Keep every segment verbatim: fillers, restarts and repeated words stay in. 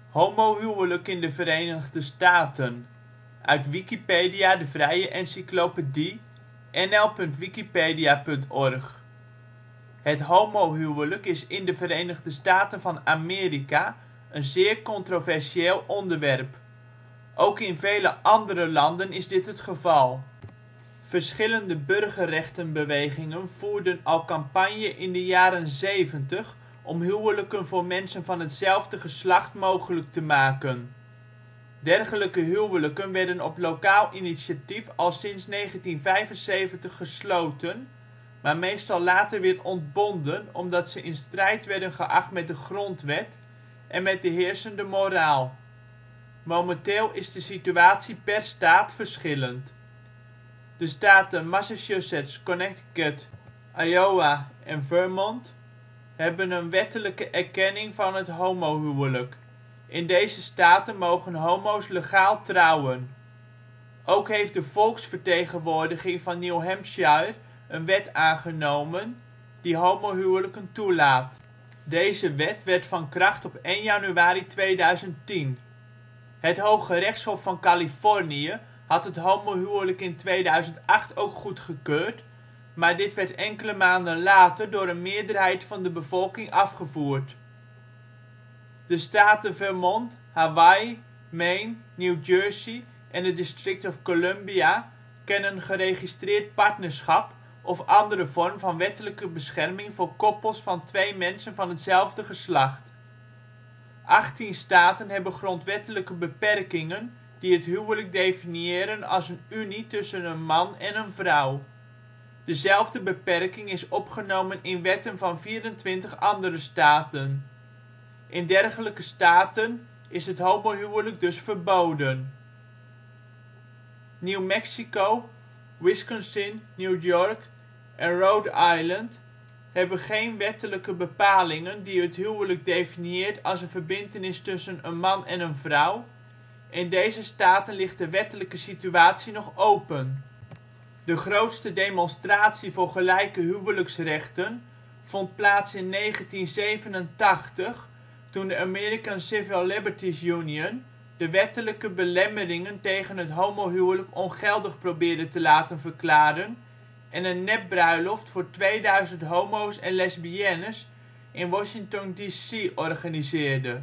Homohuwelijk in de Verenigde Staten, uit Wikipedia, de vrije encyclopedie. N L punt wikipedia punt org. Het homohuwelijk is in de Verenigde Staten van Amerika een zeer controversieel onderwerp. Ook in vele andere landen is dit het geval. Verschillende burgerrechtenbewegingen voerden al campagne in de jaren zeventig om huwelijken voor mensen van hetzelfde geslacht mogelijk te maken. Dergelijke huwelijken werden op lokaal initiatief al sinds negentien vijfenzeventig gesloten, maar meestal later weer ontbonden omdat ze in strijd werden geacht met de grondwet en met de heersende moraal. Momenteel is de situatie per staat verschillend. De staten Massachusetts, Connecticut, Iowa en Vermont hebben een wettelijke erkenning van het homohuwelijk. In deze staten mogen homo 's legaal trouwen. Ook heeft de volksvertegenwoordiging van New Hampshire een wet aangenomen die homohuwelijken toelaat. Deze wet werd van kracht op één januari tweeduizend tien. Het Hooggerechtshof van Californië had het homohuwelijk in tweeduizend acht ook goedgekeurd, maar dit werd enkele maanden later door een meerderheid van de bevolking afgevoerd. De staten Vermont, Hawaï, Maine, New Jersey en het District of Columbia kennen geregistreerd partnerschap of andere vorm van wettelijke bescherming voor koppels van twee mensen van hetzelfde geslacht. achttien staten hebben grondwettelijke beperkingen die het huwelijk definiëren als een unie tussen een man en een vrouw. Dezelfde beperking is opgenomen in wetten van vierentwintig andere staten. In dergelijke staten is het homohuwelijk dus verboden. New Mexico, Wisconsin, New York en Rhode Island hebben geen wettelijke bepalingen die het huwelijk definieert als een verbintenis tussen een man en een vrouw. In deze staten ligt de wettelijke situatie nog open. De grootste demonstratie voor gelijke huwelijksrechten vond plaats in negentien zevenentachtig toen de American Civil Liberties Union de wettelijke belemmeringen tegen het homohuwelijk ongeldig probeerde te laten verklaren en een nepbruiloft voor tweeduizend homo 's en lesbiennes in Washington D C organiseerde.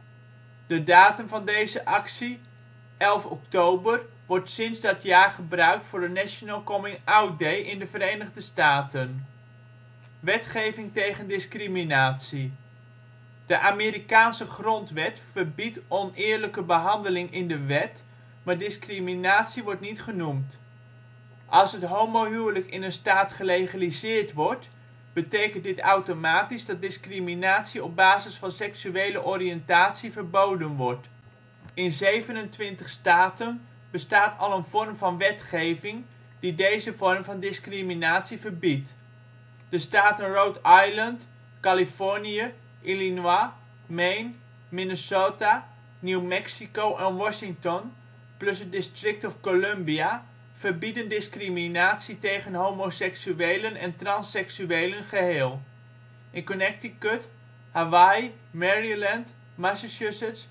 De datum van deze actie, elf oktober, wordt sinds dat jaar gebruikt voor de National Coming Out Day in de Verenigde Staten. Wetgeving tegen discriminatie. De Amerikaanse grondwet verbiedt oneerlijke behandeling in de wet, maar discriminatie wordt niet genoemd. Als het homohuwelijk in een staat gelegaliseerd wordt, betekent dit automatisch dat discriminatie op basis van seksuele oriëntatie verboden wordt. In zevenentwintig staten bestaat al een vorm van wetgeving die deze vorm van discriminatie verbiedt. De staten Rhode Island, Californië, Illinois, Maine, Minnesota, New Mexico en Washington, plus het District of Columbia verbieden discriminatie tegen homoseksuelen en transseksuelen geheel. In Connecticut, Hawaï, Maryland, Massachusetts,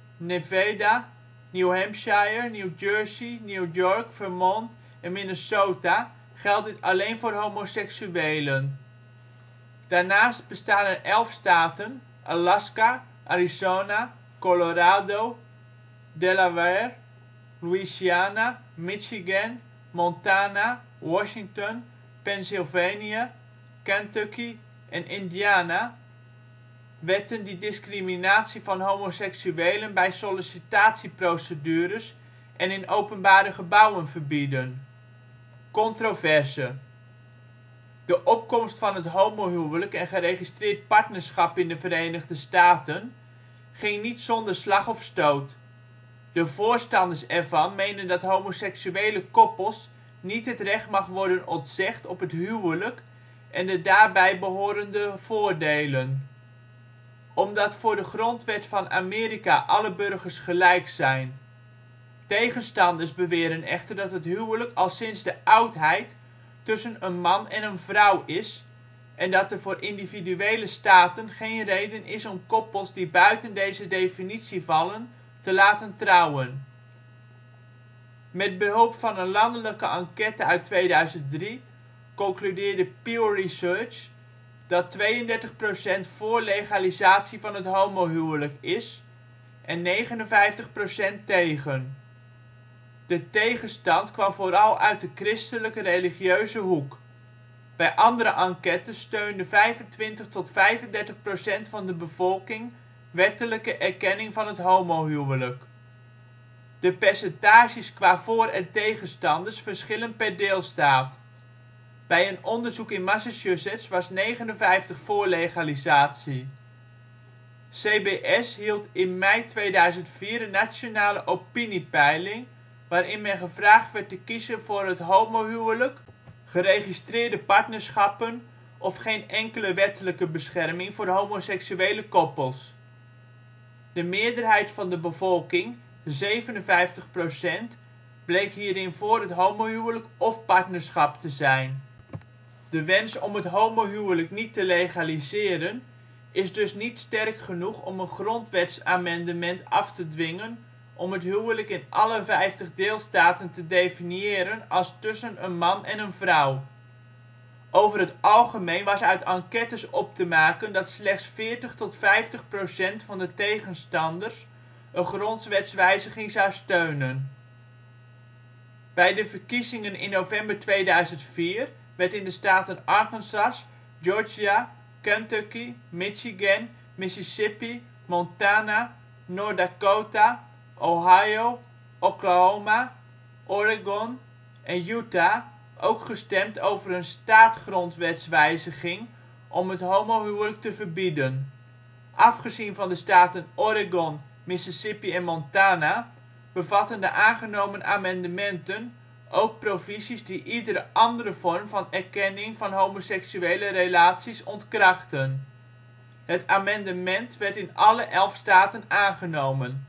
Nevada, New Hampshire, New Jersey, New York, Vermont en Minnesota geldt dit alleen voor homoseksuelen. Daarnaast bestaan er elf staten (Alaska, Arizona, Colorado, Delaware, Louisiana, Michigan, Montana, Washington, Pennsylvania, Kentucky en Indiana) wetten die discriminatie van homoseksuelen bij sollicitatieprocedures en in openbare gebouwen verbieden. Controverse. De opkomst van het homohuwelijk en geregistreerd partnerschap in de Verenigde Staten ging niet zonder slag of stoot. De voorstanders ervan menen dat homoseksuele koppels niet het recht mag worden ontzegd op het huwelijk en de daarbij behorende voordelen. Omdat voor de grondwet van Amerika alle burgers gelijk zijn. Tegenstanders beweren echter dat het huwelijk al sinds de oudheid tussen een man en een vrouw is en dat er voor individuele staten geen reden is om koppels die buiten deze definitie vallen te laten trouwen. Met behulp van een landelijke enquête uit tweeduizend drie concludeerde Pew Research dat tweeëndertig procent voor legalisatie van het homohuwelijk is en negenenvijftig procent tegen. De tegenstand kwam vooral uit de christelijke religieuze hoek. Bij andere enquêtes steunde vijfentwintig tot vijfendertig procent van de bevolking wettelijke erkenning van het homohuwelijk. De percentages qua voor - en tegenstanders verschillen per deelstaat. Bij een onderzoek in Massachusetts was negenenvijftig voor legalisatie. C B S hield in mei tweeduizend vier een nationale opiniepeiling waarin men gevraagd werd te kiezen voor het homohuwelijk, geregistreerde partnerschappen of geen enkele wettelijke bescherming voor homoseksuele koppels. De meerderheid van de bevolking, zevenenvijftig procent, bleek hierin voor het homohuwelijk of partnerschap te zijn. De wens om het homohuwelijk niet te legaliseren is dus niet sterk genoeg om een grondwetsamendement af te dwingen om het huwelijk in alle vijftig deelstaten te definiëren als tussen een man en een vrouw. Over het algemeen was uit enquêtes op te maken dat slechts veertig tot vijftig procent van de tegenstanders een grondwetswijziging zou steunen. Bij de verkiezingen in november tweeduizend vier werd in de staten Arkansas, Georgia, Kentucky, Michigan, Mississippi, Montana, North Dakota, Ohio, Oklahoma, Oregon en Utah ook gestemd over een staatgrondwetswijziging om het homohuwelijk te verbieden. Afgezien van de staten Oregon, Mississippi en Montana bevatten de aangenomen amendementen ook provisies die iedere andere vorm van erkenning van homoseksuele relaties ontkrachten. Het amendement werd in alle elf staten aangenomen.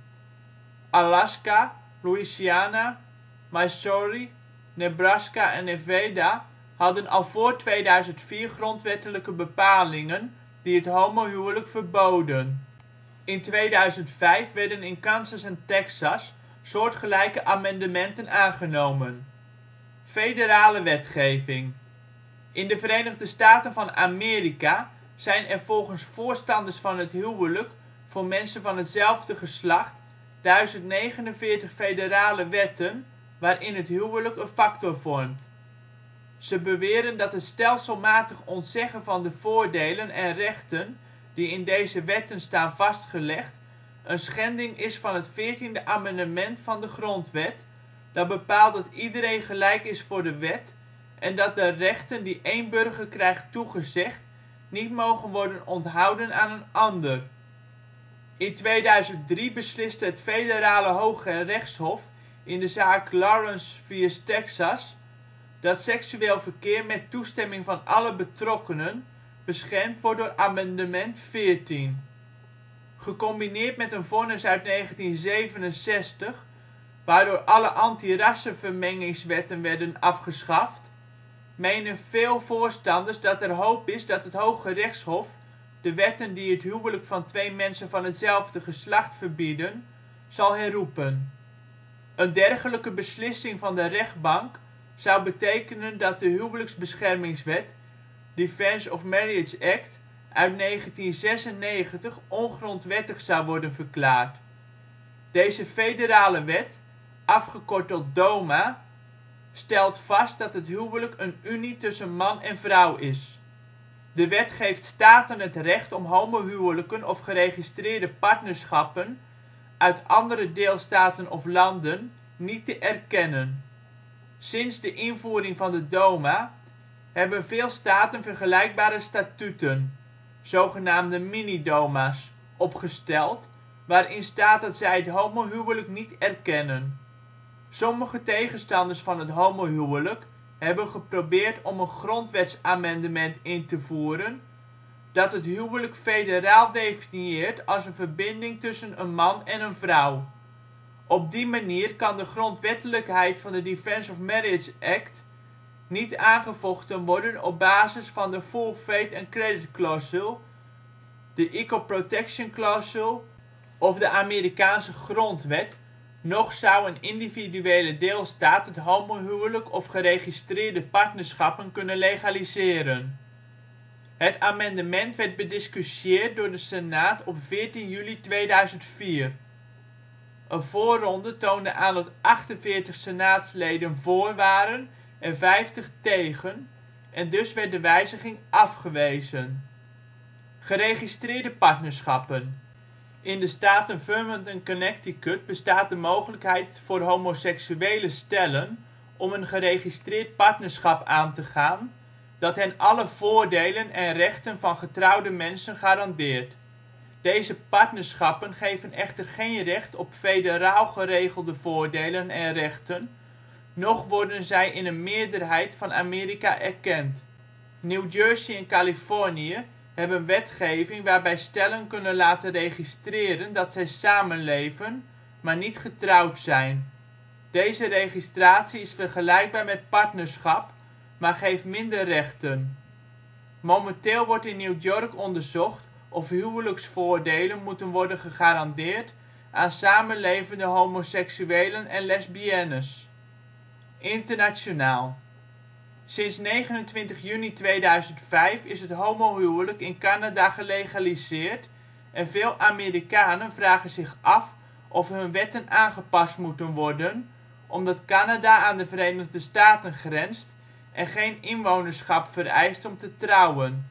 Alaska, Louisiana, Missouri, Nebraska en Nevada hadden al voor tweeduizend vier grondwettelijke bepalingen die het homohuwelijk verboden. In tweeduizend vijf werden in Kansas en Texas soortgelijke amendementen aangenomen. Federale wetgeving. In de Verenigde Staten van Amerika zijn er volgens voorstanders van het huwelijk voor mensen van hetzelfde geslacht duizend negenenveertig federale wetten waarin het huwelijk een factor vormt. Ze beweren dat het stelselmatig ontzeggen van de voordelen en rechten die in deze wetten staan vastgelegd een schending is van het veertiende amendement van de Grondwet, dat bepaalt dat iedereen gelijk is voor de wet en dat de rechten die één burger krijgt toegezegd niet mogen worden onthouden aan een ander. In tweeduizend drie besliste het Federale Hooggerechtshof in de zaak Lawrence v. Texas dat seksueel verkeer met toestemming van alle betrokkenen beschermd wordt door amendement veertien. Gecombineerd met een vonnis uit negentien zevenenzestig waardoor alle anti-rassenvermengingswetten werden afgeschaft, menen veel voorstanders dat er hoop is dat het Hooggerechtshof de wetten die het huwelijk van twee mensen van hetzelfde geslacht verbieden, zal herroepen. Een dergelijke beslissing van de rechtbank zou betekenen dat de huwelijksbeschermingswet Defense of Marriage Act uit negentien zesennegentig ongrondwettig zou worden verklaard. Deze federale wet, afgekort tot DOMA, stelt vast dat het huwelijk een unie tussen man en vrouw is. De wet geeft staten het recht om homohuwelijken of geregistreerde partnerschappen uit andere deelstaten of landen niet te erkennen. Sinds de invoering van de DOMA hebben veel staten vergelijkbare statuten, zogenaamde mini-DOMA 's, opgesteld, waarin staat dat zij het homohuwelijk niet erkennen. Sommige tegenstanders van het homohuwelijk hebben geprobeerd om een grondwetsamendement in te voeren dat het huwelijk federaal definieert als een verbinding tussen een man en een vrouw. Op die manier kan de grondwettelijkheid van de Defense of Marriage Act niet aangevochten worden op basis van de Full Faith and Credit Clause, de Equal Protection Clause of de Amerikaanse grondwet, noch zou een individuele deelstaat het homohuwelijk of geregistreerde partnerschappen kunnen legaliseren. Het amendement werd bediscussieerd door de Senaat op veertien juli tweeduizend vier. Een voorronde toonde aan dat achtenveertig senaatsleden voor waren en vijftig tegen, en dus werd de wijziging afgewezen. Geregistreerde partnerschappen. In de staten Vermont en Connecticut bestaat de mogelijkheid voor homoseksuele stellen om een geregistreerd partnerschap aan te gaan, dat hen alle voordelen en rechten van getrouwde mensen garandeert. Deze partnerschappen geven echter geen recht op federaal geregelde voordelen en rechten, noch worden zij in een meerderheid van Amerika erkend. New Jersey en Californië hebben wetgeving waarbij stellen kunnen laten registreren dat zij samenleven, maar niet getrouwd zijn. Deze registratie is vergelijkbaar met partnerschap, maar geeft minder rechten. Momenteel wordt in New York onderzocht of huwelijksvoordelen moeten worden gegarandeerd aan samenlevende homoseksuelen en lesbiennes. Internationaal. Sinds negenentwintig juni tweeduizend vijf is het homohuwelijk in Canada gelegaliseerd en veel Amerikanen vragen zich af of hun wetten aangepast moeten worden, omdat Canada aan de Verenigde Staten grenst en geen inwonerschap vereist om te trouwen.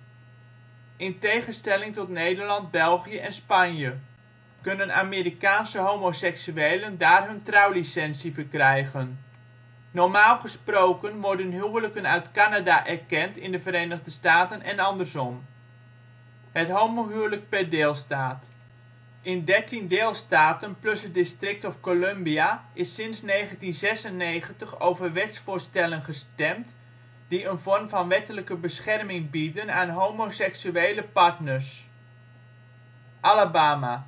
In tegenstelling tot Nederland, België en Spanje kunnen Amerikaanse homoseksuelen daar hun trouwlicentie verkrijgen. Normaal gesproken worden huwelijken uit Canada erkend in de Verenigde Staten en andersom. Het homohuwelijk per deelstaat. In dertien deelstaten plus het District of Columbia is sinds negentien zesennegentig over wetsvoorstellen gestemd die een vorm van wettelijke bescherming bieden aan homoseksuele partners. Alabama.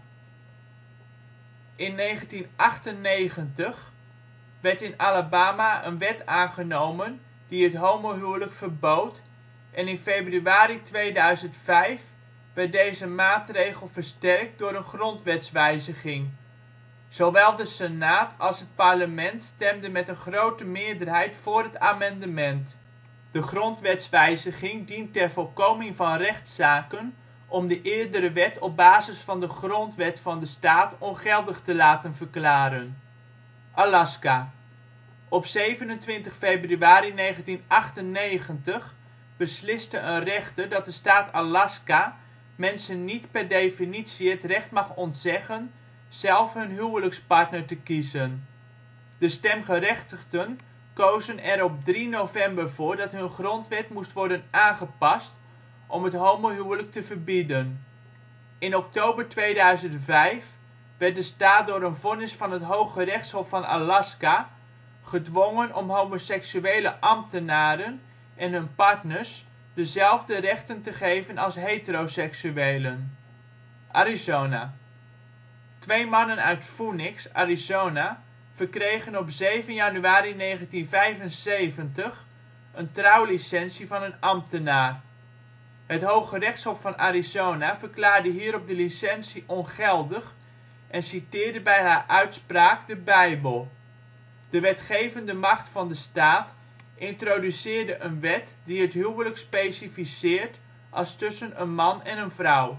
In negentien achtennegentig werd in Alabama een wet aangenomen die het homohuwelijk verbood en in februari tweeduizend vijf werd deze maatregel versterkt door een grondwetswijziging. Zowel de Senaat als het parlement stemden met een grote meerderheid voor het amendement. De grondwetswijziging dient ter voorkoming van rechtszaken om de eerdere wet op basis van de grondwet van de staat ongeldig te laten verklaren. Alaska. Op zevenentwintig februari negentien achtennegentig besliste een rechter dat de staat Alaska mensen niet per definitie het recht mag ontzeggen zelf hun huwelijkspartner te kiezen. De stemgerechtigden kozen er op drie november voor dat hun grondwet moest worden aangepast om het homohuwelijk te verbieden. In oktober tweeduizend vijf werd de staat door een vonnis van het Hooggerechtshof van Alaska gedwongen om homoseksuele ambtenaren en hun partners dezelfde rechten te geven als heteroseksuelen. Arizona. Twee mannen uit Phoenix, Arizona verkregen op zeven januari negentien vijfenzeventig een trouwlicentie van een ambtenaar. Het Hooggerechtshof van Arizona verklaarde hierop de licentie ongeldig en citeerde bij haar uitspraak de Bijbel. De wetgevende macht van de staat introduceerde een wet die het huwelijk specificeert als tussen een man en een vrouw.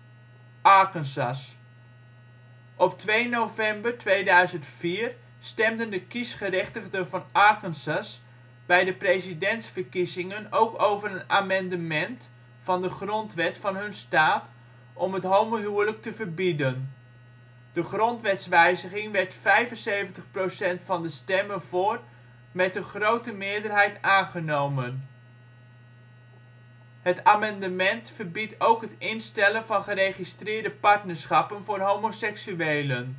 Arkansas. Op twee november tweeduizend vier stemden de kiesgerechtigden van Arkansas bij de presidentsverkiezingen ook over een amendement van de grondwet van hun staat om het homohuwelijk te verbieden. De grondwetswijziging werd vijfenzeventig procent van de stemmen voor met een grote meerderheid aangenomen. Het amendement verbiedt ook het instellen van geregistreerde partnerschappen voor homoseksuelen.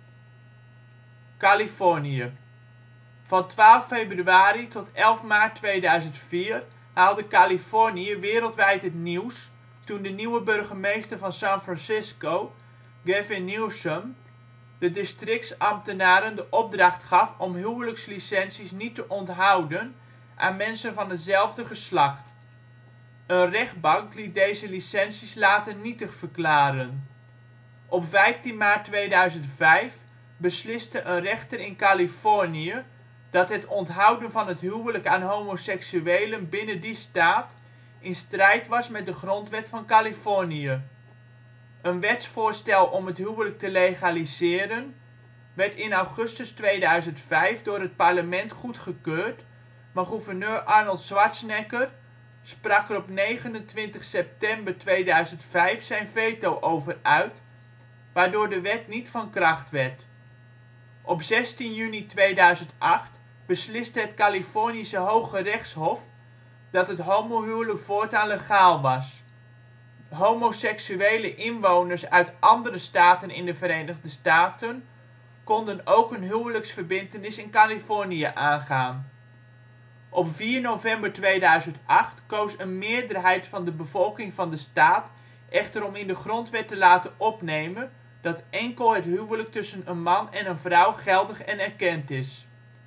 Californië. Van twaalf februari tot elf maart tweeduizend vier haalde Californië wereldwijd het nieuws toen de nieuwe burgemeester van San Francisco, Gavin Newsom, de districtsambtenaren de opdracht gaf om huwelijkslicenties niet te onthouden aan mensen van hetzelfde geslacht. Een rechtbank liet deze licenties later nietig verklaren. Op vijftien maart tweeduizend vijf besliste een rechter in Californië dat het onthouden van het huwelijk aan homoseksuelen binnen die staat in strijd was met de grondwet van Californië. Een wetsvoorstel om het huwelijk te legaliseren werd in augustus tweeduizend vijf door het parlement goedgekeurd, maar gouverneur Arnold Schwarzenegger sprak er op negenentwintig september tweeduizend vijf zijn veto over uit, waardoor de wet niet van kracht werd. Op zestien juni tweeduizend acht besliste het Californische Hooggerechtshof dat het homohuwelijk voortaan legaal was. Homoseksuele inwoners uit andere staten in de Verenigde Staten konden ook een huwelijksverbintenis in Californië aangaan. Op vier november tweeduizend acht koos een meerderheid van de bevolking van de staat echter om in de grondwet te laten opnemen dat enkel het huwelijk tussen een man en een vrouw geldig en erkend is.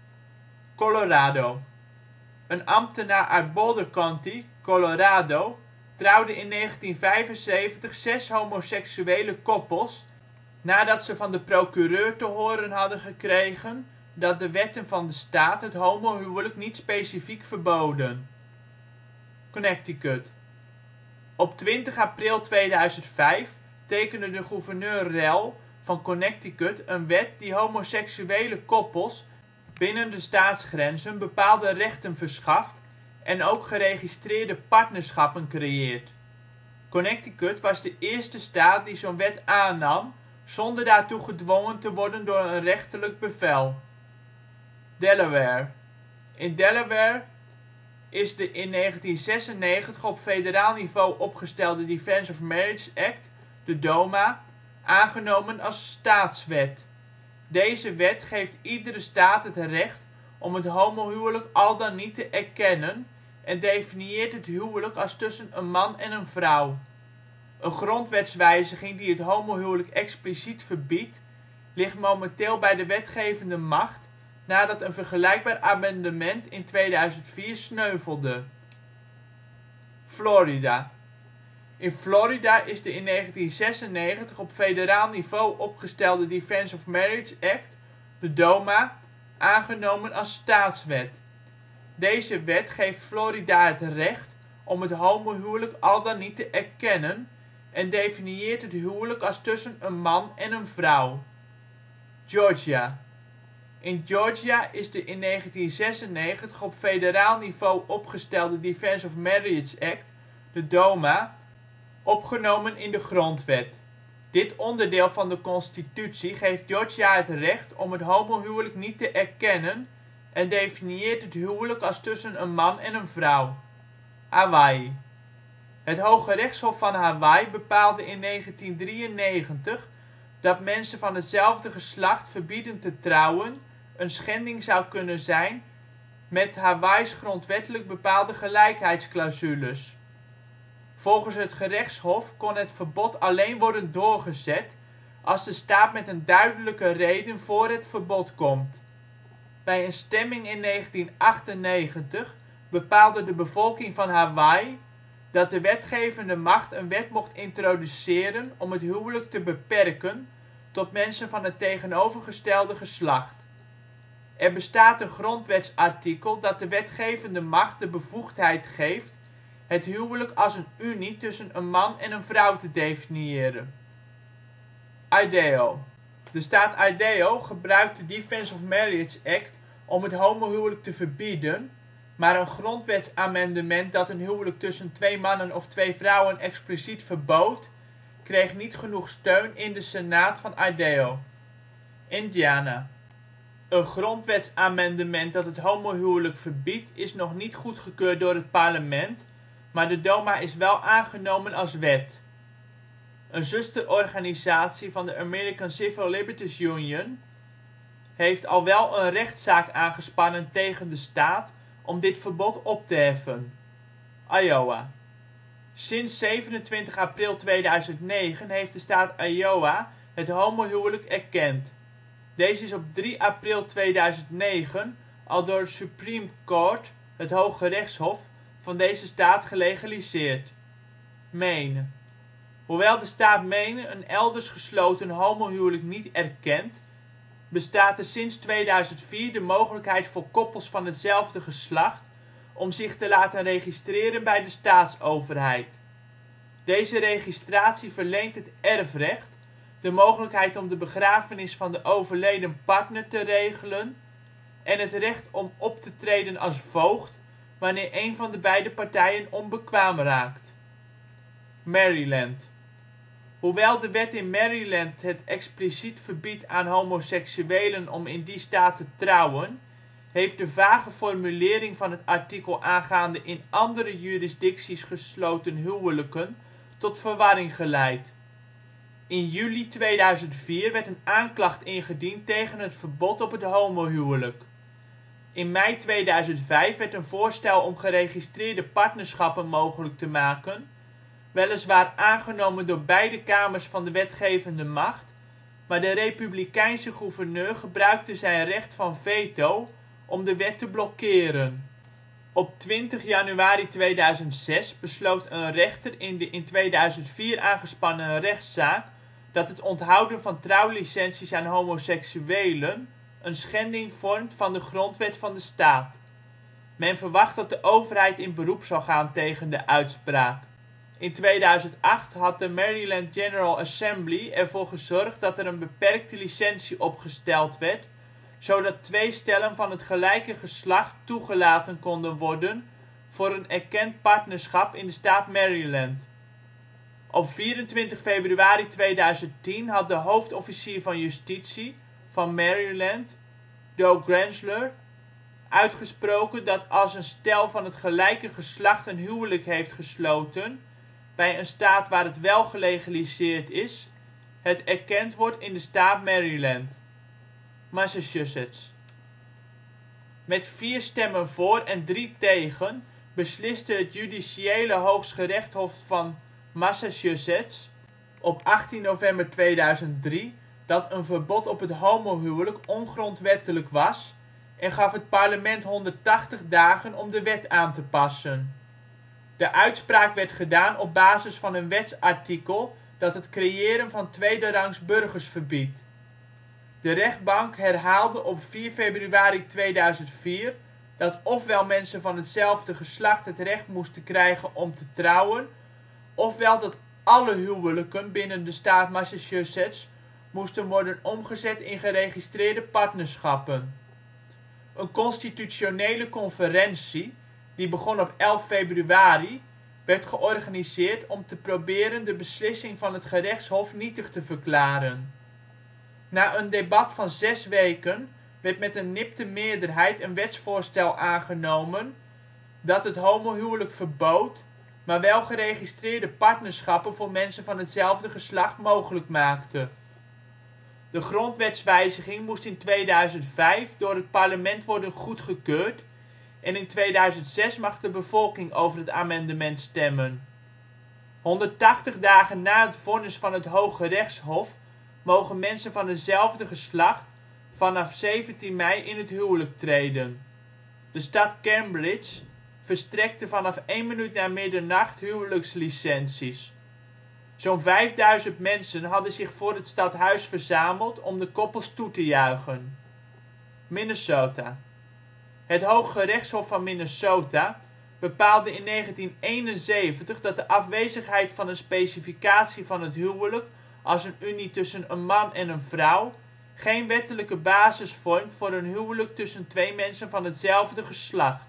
Colorado. Een ambtenaar uit Boulder County, Colorado, trouwde in negentien vijfenzeventig zes homoseksuele koppels nadat ze van de procureur te horen hadden gekregen dat de wetten van de staat het homohuwelijk niet specifiek verboden. Connecticut. Op twintig april tweeduizend vijf tekende de gouverneur Rell van Connecticut een wet die homoseksuele koppels binnen de staatsgrenzen bepaalde rechten verschaft en ook geregistreerde partnerschappen creëert. Connecticut was de eerste staat die zo 'n wet aannam zonder daartoe gedwongen te worden door een rechterlijk bevel. Delaware. In Delaware is de in negentien zesennegentig op federaal niveau opgestelde Defense of Marriage Act, de DOMA, aangenomen als staatswet. Deze wet geeft iedere staat het recht om het homohuwelijk al dan niet te erkennen en definieert het huwelijk als tussen een man en een vrouw. Een grondwetswijziging die het homohuwelijk expliciet verbiedt, ligt momenteel bij de wetgevende macht nadat een vergelijkbaar amendement in tweeduizend vier sneuvelde. Florida. In Florida is de in negentien zesennegentig op federaal niveau opgestelde Defense of Marriage Act, de DOMA, aangenomen als staatswet. Deze wet geeft Florida het recht om het homohuwelijk al dan niet te erkennen en definieert het huwelijk als tussen een man en een vrouw. Georgia. In Georgia is de in negentien zesennegentig op federaal niveau opgestelde Defense of Marriage Act, de DOMA, opgenomen in de grondwet. Dit onderdeel van de constitutie geeft Georgia het recht om het homohuwelijk niet te erkennen en definieert het huwelijk als tussen een man en een vrouw. Hawaii. Het Hooggerechtshof van Hawaii bepaalde in negentien drieënnegentig dat mensen van hetzelfde geslacht verbieden te trouwen een schending zou kunnen zijn met Hawaiis grondwettelijk bepaalde gelijkheidsclausules. Volgens het gerechtshof kon het verbod alleen worden doorgezet als de staat met een duidelijke reden voor het verbod komt. Bij een stemming in negentien achtennegentig bepaalde de bevolking van Hawaii dat de wetgevende macht een wet mocht introduceren om het huwelijk te beperken tot mensen van het tegenovergestelde geslacht. Er bestaat een grondwetsartikel dat de wetgevende macht de bevoegdheid geeft het huwelijk als een unie tussen een man en een vrouw te definiëren. Idaho. De staat Idaho gebruikt de Defense of Marriage Act om het homohuwelijk te verbieden, maar een grondwetsamendement dat een huwelijk tussen twee mannen of twee vrouwen expliciet verbood, kreeg niet genoeg steun in de Senaat van Idaho. Indiana. Een grondwetsamendement dat het homohuwelijk verbiedt is nog niet goedgekeurd door het parlement, maar de DOMA is wel aangenomen als wet. Een zusterorganisatie van de American Civil Liberties Union heeft al wel een rechtszaak aangespannen tegen de staat om dit verbod op te heffen. Iowa. Sinds zevenentwintig april tweeduizend negen heeft de staat Iowa het homohuwelijk erkend. Deze is op drie april tweeduizend negen al door het Supreme Court het Hooggerechtshof van deze staat gelegaliseerd. Maine. Hoewel de staat Maine een elders gesloten homohuwelijk niet erkent, bestaat er sinds tweeduizend vier de mogelijkheid voor koppels van hetzelfde geslacht om zich te laten registreren bij de staatsoverheid. Deze registratie verleent het erfrecht, de mogelijkheid om de begrafenis van de overleden partner te regelen en het recht om op te treden als voogd wanneer een van de beide partijen onbekwaam raakt. Maryland. Hoewel de wet in Maryland het expliciet verbiedt aan homoseksuelen om in die staat te trouwen, heeft de vage formulering van het artikel aangaande in andere jurisdicties gesloten huwelijken tot verwarring geleid. In juli tweeduizend vier werd een aanklacht ingediend tegen het verbod op het homohuwelijk. In mei tweeduizend vijf werd een voorstel om geregistreerde partnerschappen mogelijk te maken weliswaar aangenomen door beide kamers van de wetgevende macht, maar de republikeinse gouverneur gebruikte zijn recht van veto om de wet te blokkeren. Op twintig januari tweeduizend zes besloot een rechter in de in tweeduizend vier aangespannen rechtszaak dat het onthouden van trouwlicenties aan homoseksuelen een schending vormt van de grondwet van de staat. Men verwacht dat de overheid in beroep zal gaan tegen de uitspraak. In tweeduizend acht had de Maryland General Assembly ervoor gezorgd dat er een beperkte licentie opgesteld werd, zodat twee stellen van het gelijke geslacht toegelaten konden worden voor een erkend partnerschap in de staat Maryland. Op vierentwintig februari tweeduizend tien had de hoofdofficier van justitie van Maryland, Doug Gensler, uitgesproken dat als een stel van het gelijke geslacht een huwelijk heeft gesloten bij een staat waar het wel gelegaliseerd is, het erkend wordt in de staat Maryland. Massachusetts. Met vier stemmen voor en drie tegen besliste het Judiciële Hooggerechtshof van Massachusetts op achttien november tweeduizend drie dat een verbod op het homohuwelijk ongrondwettelijk was en gaf het parlement honderdtachtig dagen om de wet aan te passen. De uitspraak werd gedaan op basis van een wetsartikel dat het creëren van tweederangs burgers verbiedt. De rechtbank herhaalde op vier februari tweeduizend vier dat ofwel mensen van hetzelfde geslacht het recht moesten krijgen om te trouwen, ofwel dat alle huwelijken binnen de staat Massachusetts moesten worden omgezet in geregistreerde partnerschappen. Een constitutionele conferentie, die begon op elf februari, werd georganiseerd om te proberen de beslissing van het gerechtshof nietig te verklaren. Na een debat van zes weken werd met een nipte meerderheid een wetsvoorstel aangenomen dat het homohuwelijk verbood, maar wel geregistreerde partnerschappen voor mensen van hetzelfde geslacht mogelijk maakte. De grondwetswijziging moest in tweeduizend vijf door het parlement worden goedgekeurd en in tweeduizend zes mag de bevolking over het amendement stemmen. honderdtachtig dagen na het vonnis van het Hooggerechtshof mogen mensen van hetzelfde geslacht vanaf zeventien mei in het huwelijk treden. De stad Cambridge verstrekte vanaf één minuut na middernacht huwelijkslicenties. Zo 'n vijfduizend mensen hadden zich voor het stadhuis verzameld om de koppels toe te juichen. Minnesota. Het Hooggerechtshof van Minnesota bepaalde in negentien eenenzeventig dat de afwezigheid van een specificatie van het huwelijk als een unie tussen een man en een vrouw geen wettelijke basis vormt voor een huwelijk tussen twee mensen van hetzelfde geslacht.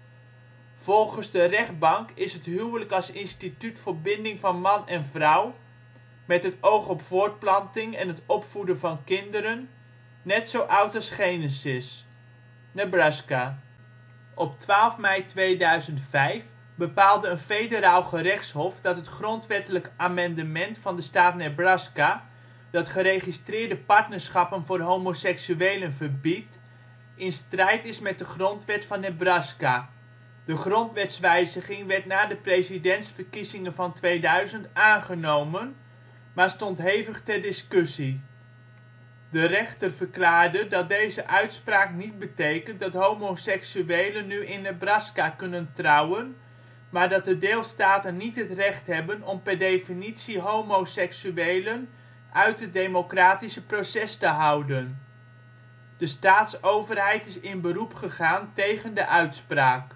Volgens de rechtbank is het huwelijk als instituut voor binding van man en vrouw, met het oog op voortplanting en het opvoeden van kinderen, net zo oud als Genesis. Nebraska. Op twaalf mei tweeduizend vijf bepaalde een federaal gerechtshof dat het grondwettelijk amendement van de staat Nebraska dat geregistreerde partnerschappen voor homoseksuelen verbiedt, in strijd is met de grondwet van Nebraska. De grondwetswijziging werd na de presidentsverkiezingen van tweeduizend aangenomen, maar stond hevig ter discussie. De rechter verklaarde dat deze uitspraak niet betekent dat homoseksuelen nu in Nebraska kunnen trouwen, maar dat de deelstaten niet het recht hebben om per definitie homoseksuelen uit het democratische proces te houden. De staatsoverheid is in beroep gegaan tegen de uitspraak.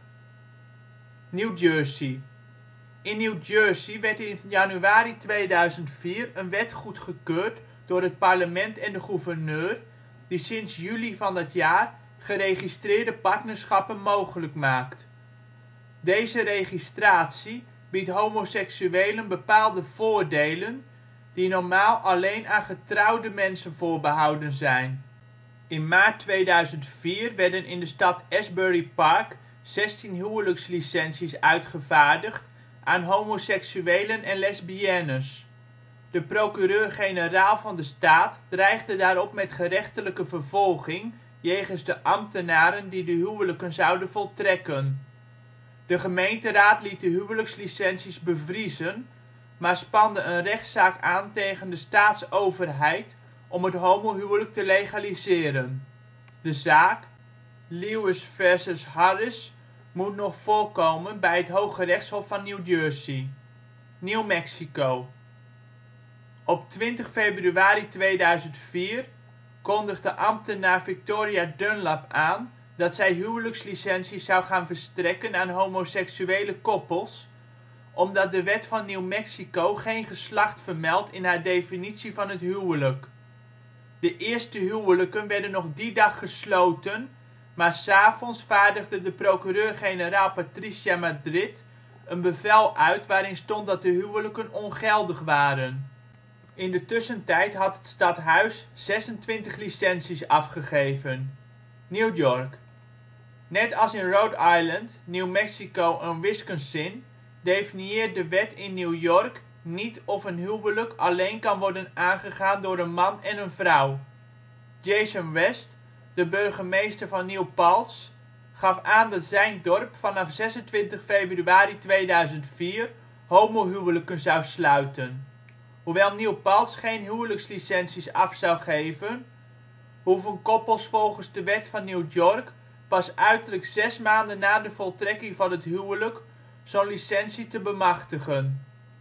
New Jersey. In New Jersey werd in januari tweeduizend vier een wet goedgekeurd door het parlement en de gouverneur, die sinds juli van dat jaar geregistreerde partnerschappen mogelijk maakt. Deze registratie biedt homoseksuelen bepaalde voordelen die normaal alleen aan getrouwde mensen voorbehouden zijn. In maart tweeduizend vier werden in de stad Asbury Park zestien huwelijkslicenties uitgevaardigd aan homoseksuelen en lesbiennes. De procureur-generaal van de staat dreigde daarop met gerechtelijke vervolging jegens de ambtenaren die de huwelijken zouden voltrekken. De gemeenteraad liet de huwelijkslicenties bevriezen, maar spande een rechtszaak aan tegen de staatsoverheid om het homohuwelijk te legaliseren. De zaak, Lewis versus Harris, moet nog voorkomen bij het Hooggerechtshof van New Jersey. New Mexico. Op twintig februari tweeduizend vier kondigde ambtenaar Victoria Dunlap aan dat zij huwelijkslicenties zou gaan verstrekken aan homoseksuele koppels, omdat de wet van New Mexico geen geslacht vermeldt in haar definitie van het huwelijk. De eerste huwelijken werden nog die dag gesloten, maar ' s avonds vaardigde de procureur-generaal Patricia Madrid een bevel uit waarin stond dat de huwelijken ongeldig waren. In de tussentijd had het stadhuis zesentwintig licenties afgegeven. New York. Net als in Rhode Island, New Mexico en Wisconsin definieert de wet in New York niet of een huwelijk alleen kan worden aangegaan door een man en een vrouw. Jason West, de burgemeester van New Paltz, gaf aan dat zijn dorp vanaf zesentwintig februari tweeduizend vier homohuwelijken zou sluiten. Hoewel New Paltz geen huwelijkslicenties af zou geven, hoeven koppels volgens de wet van New York pas uiterlijk zes maanden na de voltrekking van het huwelijk zo 'n licentie te bemachtigen.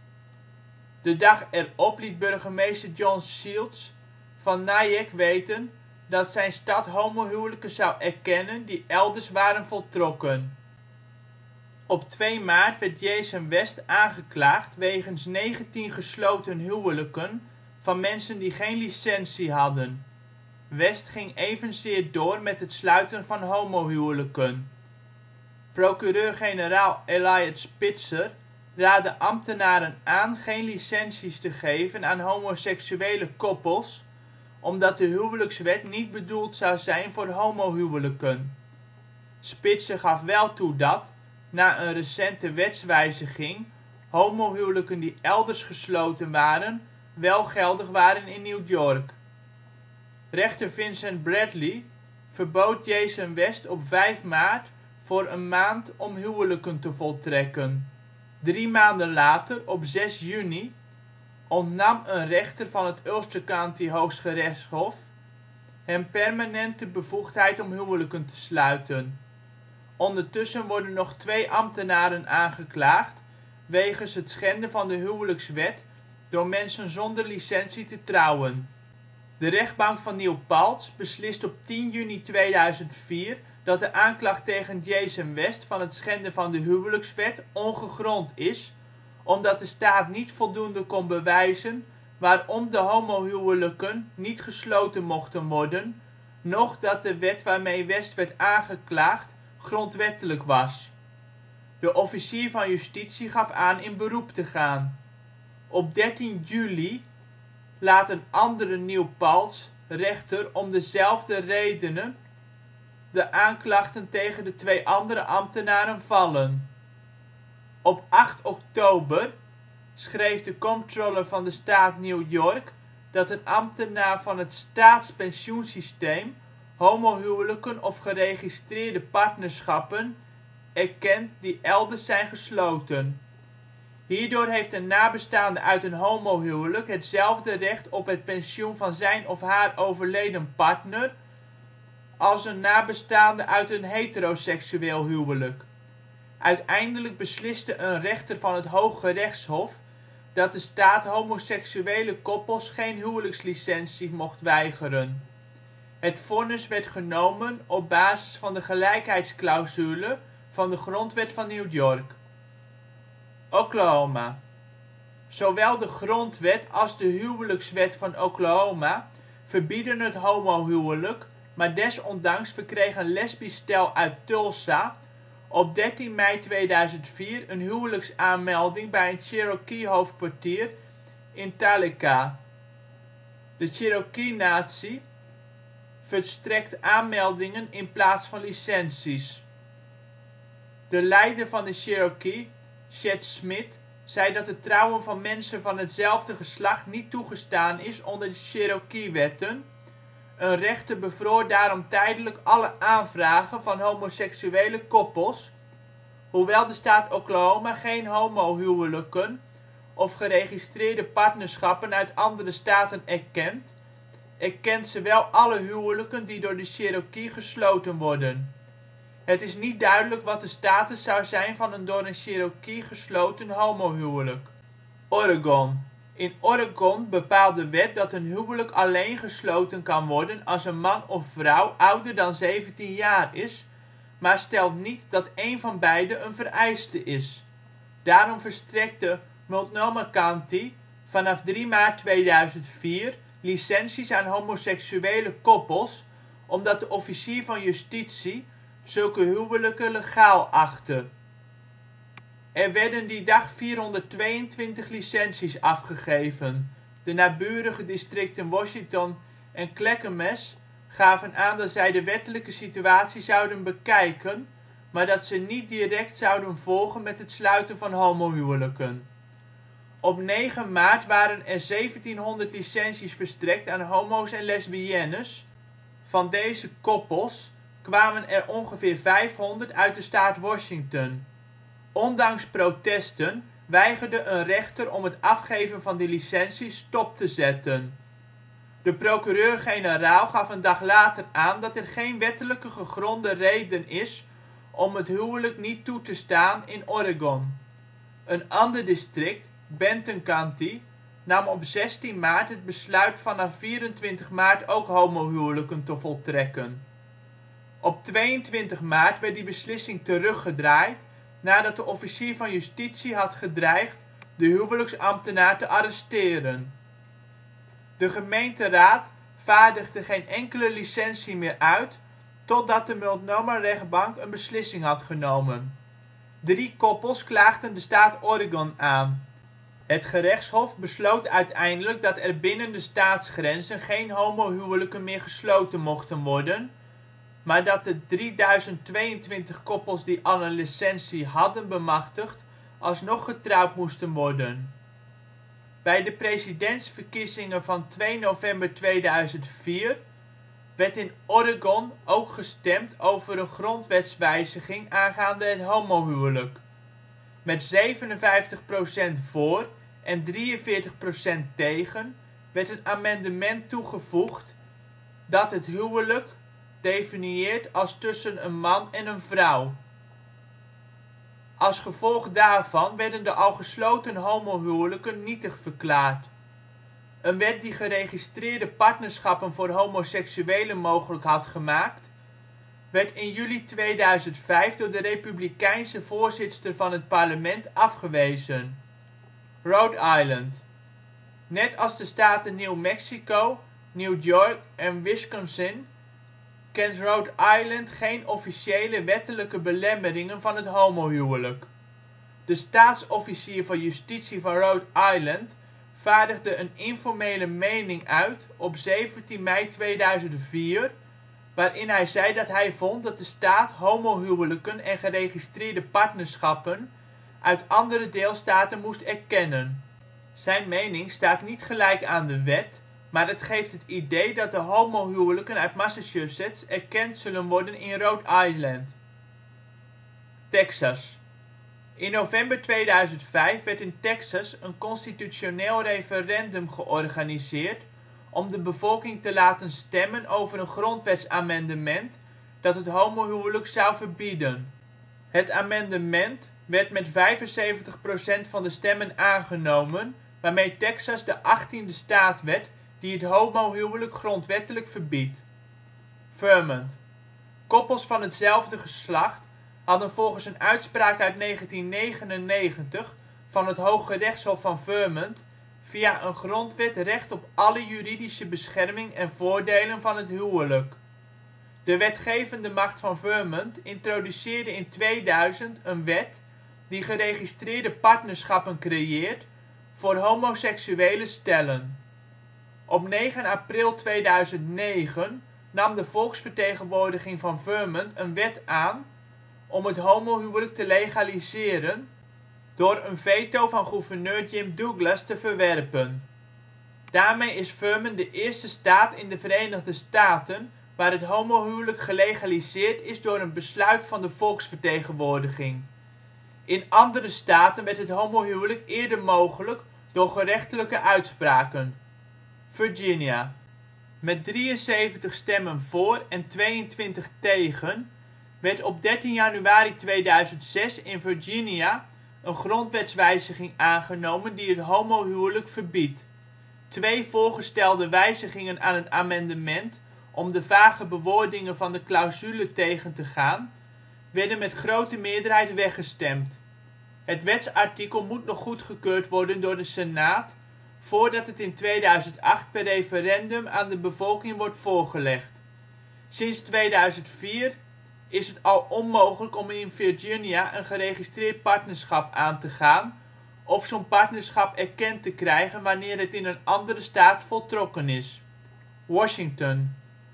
De dag erop liet burgemeester John Shields van Nyack weten dat zijn stad homohuwelijken zou erkennen die elders waren voltrokken. Op twee maart werd Jason West aangeklaagd wegens negentien gesloten huwelijken van mensen die geen licentie hadden. West ging evenzeer door met het sluiten van homohuwelijken. Procureur-generaal Eliot Spitzer raadde ambtenaren aan geen licenties te geven aan homoseksuele koppels, omdat de huwelijkswet niet bedoeld zou zijn voor homohuwelijken. Spitzer gaf wel toe dat, na een recente wetswijziging, homohuwelijken die elders gesloten waren wel geldig waren in New York. Rechter Vincent Bradley verbood Jason West op vijf maart voor een maand om huwelijken te voltrekken. Drie maanden later, op zes juni, ontnam een rechter van het Ulster County Hooggerechtshof hem permanent de bevoegdheid om huwelijken te sluiten. Ondertussen worden nog twee ambtenaren aangeklaagd wegens het schenden van de huwelijkswet door mensen zonder licentie te trouwen. De rechtbank van New Paltz beslist op tien juni tweeduizend vier dat de aanklacht tegen Jason West van het schenden van de huwelijkswet ongegrond is, omdat de staat niet voldoende kon bewijzen waarom de homohuwelijken niet gesloten mochten worden, noch dat de wet waarmee West werd aangeklaagd grondwettelijk was. De officier van justitie gaf aan in beroep te gaan. Op dertien juli laat een andere New Paltz rechter om dezelfde redenen de aanklachten tegen de twee andere ambtenaren vallen. Op acht oktober schreef de Comptroller van de staat New York dat een ambtenaar van het staatspensioensysteem homohuwelijken of geregistreerde partnerschappen erkent die elders zijn gesloten. Hierdoor heeft een nabestaande uit een homohuwelijk hetzelfde recht op het pensioen van zijn of haar overleden partner als een nabestaande uit een heteroseksueel huwelijk. Uiteindelijk besliste een rechter van het Hooggerechtshof dat de staat homoseksuele koppels geen huwelijkslicentie mocht weigeren. Het vonnis werd genomen op basis van de gelijkheidsclausule van de Grondwet van New York. Oklahoma: Zowel de grondwet als de huwelijkswet van Oklahoma verbieden het homohuwelijk, maar desondanks verkreeg een lesbisch stel uit Tulsa op dertien mei tweeduizend vier een huwelijksaanmelding bij een Cherokee-hoofdkwartier in Talitha. De Cherokee Nation verstrekt aanmeldingen in plaats van licenties. De leider van de Cherokee, Chet Smith, zei dat het trouwen van mensen van hetzelfde geslacht niet toegestaan is onder de Cherokeewetten. Een rechter bevroor daarom tijdelijk alle aanvragen van homoseksuele koppels. Hoewel de staat Oklahoma geen homohuwelijken of geregistreerde partnerschappen uit andere staten erkent, erkent ze wel alle huwelijken die door de Cherokee gesloten worden. Het is niet duidelijk wat de status zou zijn van een door een Cherokee gesloten homohuwelijk. Oregon: In Oregon bepaalt de wet dat een huwelijk alleen gesloten kan worden als een man of vrouw ouder dan zeventien jaar is, maar stelt niet dat één van beiden een vereiste is. Daarom verstrekte Multnomah County vanaf drie maart tweeduizend vier licenties aan homoseksuele koppels omdat de officier van justitie zulke huwelijken legaal achtte. Er werden die dag vierhonderdtweeëntwintig licenties afgegeven. De naburige districten Washington en Clackamas gaven aan dat zij de wettelijke situatie zouden bekijken, maar dat ze niet direct zouden volgen met het sluiten van homohuwelijken. Op negen maart waren er zeventienhonderd licenties verstrekt aan homo 's en lesbiennes. Van deze koppels kwamen er ongeveer vijfhonderd uit de staat Washington. Ondanks protesten weigerde een rechter om het afgeven van die licenties stop te zetten. De procureur-generaal gaf een dag later aan dat er geen wettelijk gegronde reden is om het huwelijk niet toe te staan in Oregon. Een ander district, Benton County, nam op zestien maart het besluit vanaf vierentwintig maart ook homohuwelijken te voltrekken. Op tweeëntwintig maart werd die beslissing teruggedraaid nadat de officier van justitie had gedreigd de huwelijksambtenaar te arresteren. De gemeenteraad vaardigde geen enkele licentie meer uit totdat de Multnomah-rechtbank een beslissing had genomen. Drie koppels klaagden de staat Oregon aan. Het gerechtshof besloot uiteindelijk dat er binnen de staatsgrenzen geen homohuwelijken meer gesloten mochten worden, maar dat de drieduizend tweeëntwintig koppels die al een licentie hadden bemachtigd alsnog getrouwd moesten worden. Bij de presidentsverkiezingen van twee november tweeduizend vier werd in Oregon ook gestemd over een grondwetswijziging aangaande het homohuwelijk. Met zevenenvijftig procent voor en drieënveertig procent tegen werd een amendement toegevoegd dat het huwelijk definieert als tussen een man en een vrouw. Als gevolg daarvan werden de al gesloten homohuwelijken nietig verklaard. Een wet die geregistreerde partnerschappen voor homoseksuelen mogelijk had gemaakt, werd in juli tweeduizend vijf door de republikeinse voorzitster van het parlement afgewezen. Rhode Island: Net als de staten New Mexico, New York en Wisconsin kent Rhode Island geen officiële wettelijke belemmeringen van het homohuwelijk. De staatsofficier van justitie van Rhode Island vaardigde een informele mening uit op zeventien mei tweeduizend vier, waarin hij zei dat hij vond dat de staat homohuwelijken en geregistreerde partnerschappen uit andere deelstaten moest erkennen. Zijn mening staat niet gelijk aan de wet, maar het geeft het idee dat de homohuwelijken uit Massachusetts erkend zullen worden in Rhode Island. Texas: In november tweeduizend vijf werd in Texas een constitutioneel referendum georganiseerd om de bevolking te laten stemmen over een grondwetsamendement dat het homohuwelijk zou verbieden. Het amendement werd met vijfenzeventig procent van de stemmen aangenomen, waarmee Texas de achttiende staat werd die het homohuwelijk grondwettelijk verbiedt. Vermont: koppels van hetzelfde geslacht hadden volgens een uitspraak uit negentien negenennegentig van het Hooggerechtshof van Vermont via een grondwet recht op alle juridische bescherming en voordelen van het huwelijk. De wetgevende macht van Vermont introduceerde in tweeduizend een wet die geregistreerde partnerschappen creëert voor homoseksuele stellen. Op negen april tweeduizend negen nam de volksvertegenwoordiging van Vermont een wet aan om het homohuwelijk te legaliseren door een veto van gouverneur Jim Douglas te verwerpen. Daarmee is Vermont de eerste staat in de Verenigde Staten waar het homohuwelijk gelegaliseerd is door een besluit van de volksvertegenwoordiging. In andere staten werd het homohuwelijk eerder mogelijk door gerechtelijke uitspraken. Virginia: met drieënzeventig stemmen voor en tweeëntwintig tegen werd op dertien januari tweeduizend zes in Virginia een grondwetswijziging aangenomen die het homohuwelijk verbiedt. Twee voorgestelde wijzigingen aan het amendement om de vage bewoordingen van de clausule tegen te gaan, werden met grote meerderheid weggestemd. Het wetsartikel moet nog goedgekeurd worden door de Senaat voordat het in tweeduizend acht per referendum aan de bevolking wordt voorgelegd. Sinds tweeduizend vier is het al onmogelijk om in Virginia een geregistreerd partnerschap aan te gaan of zo 'n partnerschap erkend te krijgen wanneer het in een andere staat voltrokken is. Washington: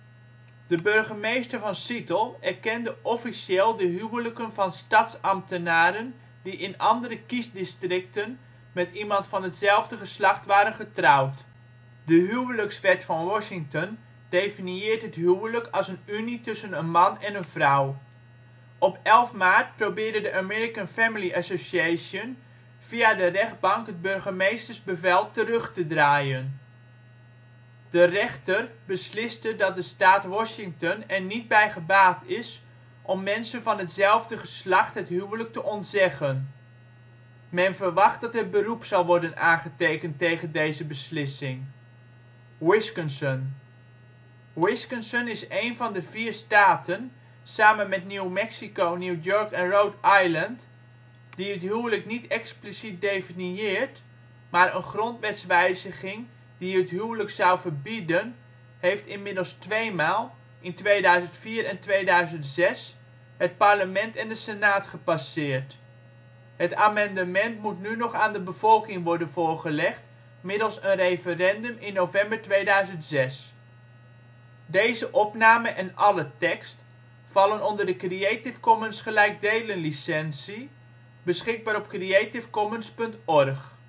de burgemeester van Seattle erkende officieel de huwelijken van stadsambtenaren die in andere kiesdistricten met iemand van hetzelfde geslacht waren getrouwd. De huwelijkswet van Washington definieert het huwelijk als een unie tussen een man en een vrouw. Op elf maart probeerde de American Family Association via de rechtbank het burgemeestersbevel terug te draaien. De rechter besliste dat de staat Washington er niet bij gebaat is om mensen van hetzelfde geslacht het huwelijk te ontzeggen. Men verwacht dat er beroep zal worden aangetekend tegen deze beslissing. Wisconsin: Wisconsin is een van de vier staten, samen met New Mexico, New York en Rhode Island, die het huwelijk niet expliciet definieert, maar een grondwetswijziging die het huwelijk zou verbieden heeft inmiddels tweemaal, in tweeduizend vier en tweeduizend zes, het parlement en de senaat gepasseerd. Het amendement moet nu nog aan de bevolking worden voorgelegd middels een referendum in november tweeduizend zes. Deze opname en alle tekst vallen onder de Creative Commons gelijkdelen licentie, beschikbaar op creativecommons punt org.